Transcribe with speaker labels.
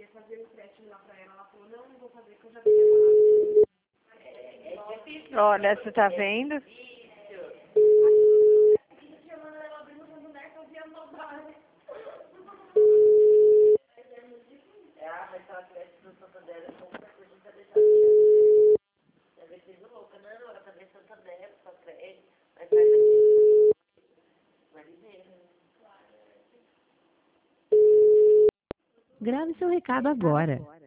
Speaker 1: Olha, você tá vendo?
Speaker 2: Mas se ela tivesse no Santander, com certeza já deixava. Deve ter sido louca, né? Ela tá vendo Santander, só crédito, mas faz aqui. Vai dizer, né?
Speaker 3: Grave seu recado agora.